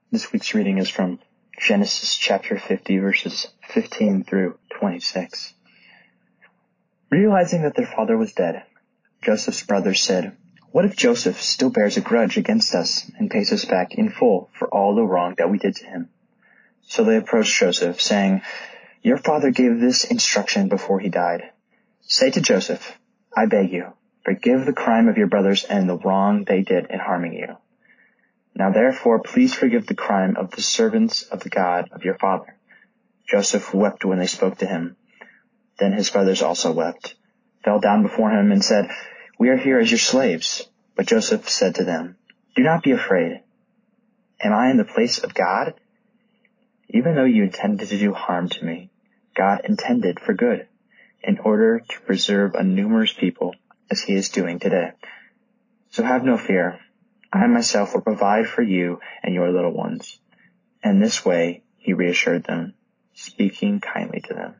This week's reading is from Genesis chapter 50, verses 15 through 26. Realizing that their father was dead, Joseph's brothers said, "What if Joseph still bears a grudge against us and pays us back in full for all the wrong that we did to him?" So they approached Joseph, saying, "Your father gave this instruction before he died. Say to Joseph, 'I beg you, forgive the crime of your brothers and the wrong they did in harming you. Now therefore please forgive the crime of the servants of the God of your father.'" Joseph wept when they spoke to him. Then his brothers also wept, fell down before him, and said, "We are here as your slaves." But Joseph said to them, "Do not be afraid. Am I in the place of God? Even though you intended to do harm to me, God intended for good, in order to preserve a numerous people, as he is doing today. So have no fear. I myself will provide for you and your little ones." And this way he reassured them, speaking kindly to them.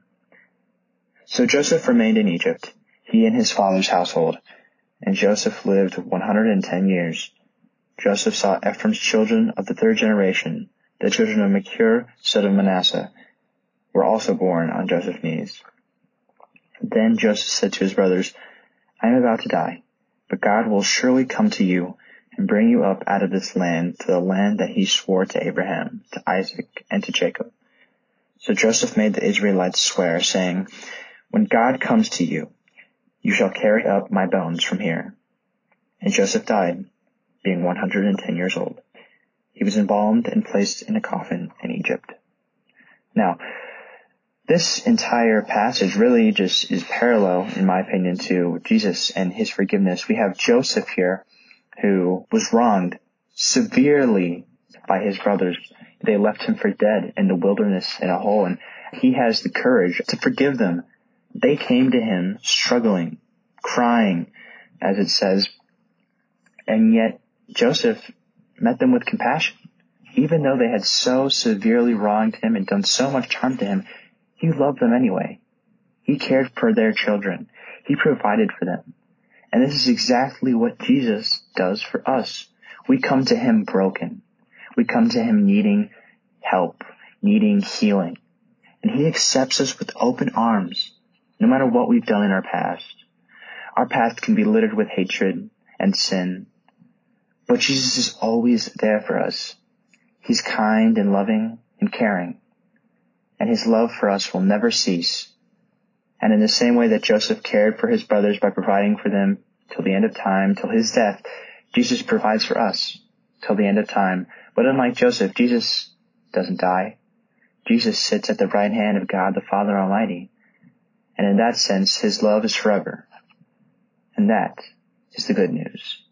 So Joseph remained in Egypt, he and his father's household, and Joseph lived 110 years. Joseph saw Ephraim's children of the third generation, the children of Machir, son of Manasseh, were also born on Joseph's knees. Then Joseph said to his brothers, "I am about to die, but God will surely come to you and bring you up out of this land to the land that he swore to Abraham, to Isaac, and to Jacob." So Joseph made the Israelites swear, saying, "When God comes to you, you shall carry up my bones from here." And Joseph died, being 110 years old. He was embalmed and placed in a coffin in Egypt. Now, this entire passage really just is parallel, in my opinion, to Jesus and his forgiveness. We have Joseph here, who was wronged severely by his brothers. They left him for dead in the wilderness in a hole, and he has the courage to forgive them. They came to him struggling, crying, as it says, and yet Joseph met them with compassion. Even though they had so severely wronged him and done so much harm to him, he loved them anyway. He cared for their children. He provided for them. And this is exactly what Jesus does for us. We come to him broken. We come to him needing help, needing healing. And he accepts us with open arms, no matter what we've done in our past. Our past can be littered with hatred and sin, but Jesus is always there for us. He's kind and loving and caring, and his love for us will never cease. And in the same way that Joseph cared for his brothers by providing for them till the end of time, till his death, Jesus provides for us till the end of time. But unlike Joseph, Jesus doesn't die. Jesus sits at the right hand of God the Father Almighty. And in that sense, his love is forever. And that is the good news.